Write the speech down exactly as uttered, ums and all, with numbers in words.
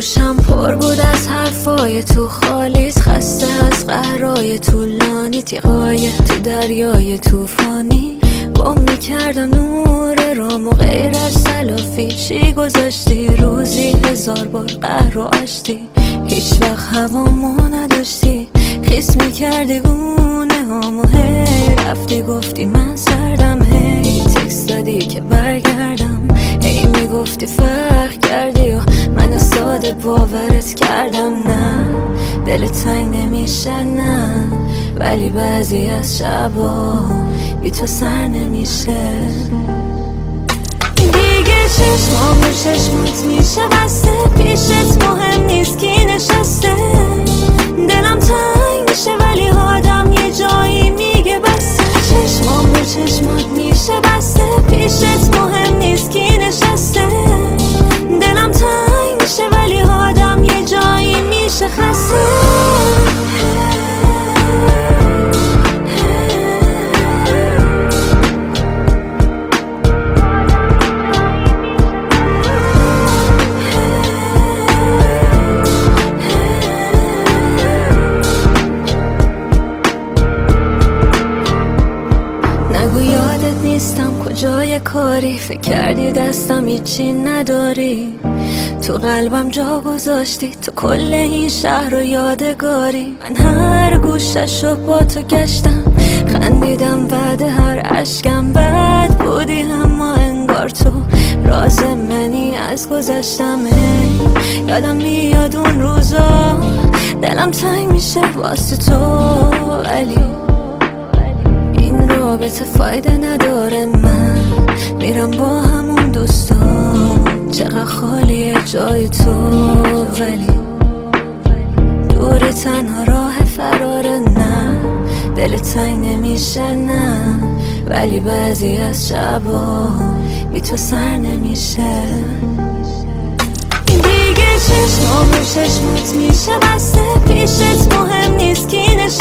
گوشم پر بود از حرفای تو خالیت، خسته از قهرهای طولانی، تیغای تو دریای توفانی. گم میکردم نور رام و غیر از تلافی، چی گذاشتی روزی هزار بار قهر و عشتی. هیچ وقت هوامو نداشتی، خیس میکردی گونه هامو، هی رفتی گفتی من سردم، هی تکست دادی که برگردم، هی میگفتی فرق کردی و من ساده باورت کردم. نه دل تنگ نمیشه نه، ولی بعضی از شبا بی تو سر نمیشه. دیگه چشمام رو چشمات میشه بسته، پیشت مهم نیست کی نشسته. دلم تنگ میشه ولی آدم یه جایی میگه بسته. چشمام رو چشمات میشه بسته، پیشت مهم نیست کی نشسته. دلم تنگ میشه ولی آدم یه جایی میشه خسته. نیستم کجای کاری، فکر کردی دستم هیچی نداری. تو قلبم جا گذاشتی، تو کل این شهر رو یادگاری. من هر گوششو با تو گشتم، خندیدم بعد هر عشقم. بد بودی اما انگار تو راز منی از گذشتم. یادم میاد اون روزا، دلم تنگ میشه واسه تو، ولی رابطه فایده نداره. من میرم با همون دوستان، چقدر خالیه جای تو، ولی دور تنها راه فراره. نه دل تنگ نمیشه نه، ولی بعضی از شبا بی تو سر نمیشه. دیگه چشمام رو چشمات میشه بسته، پیشت مهم نیست کی نشسته.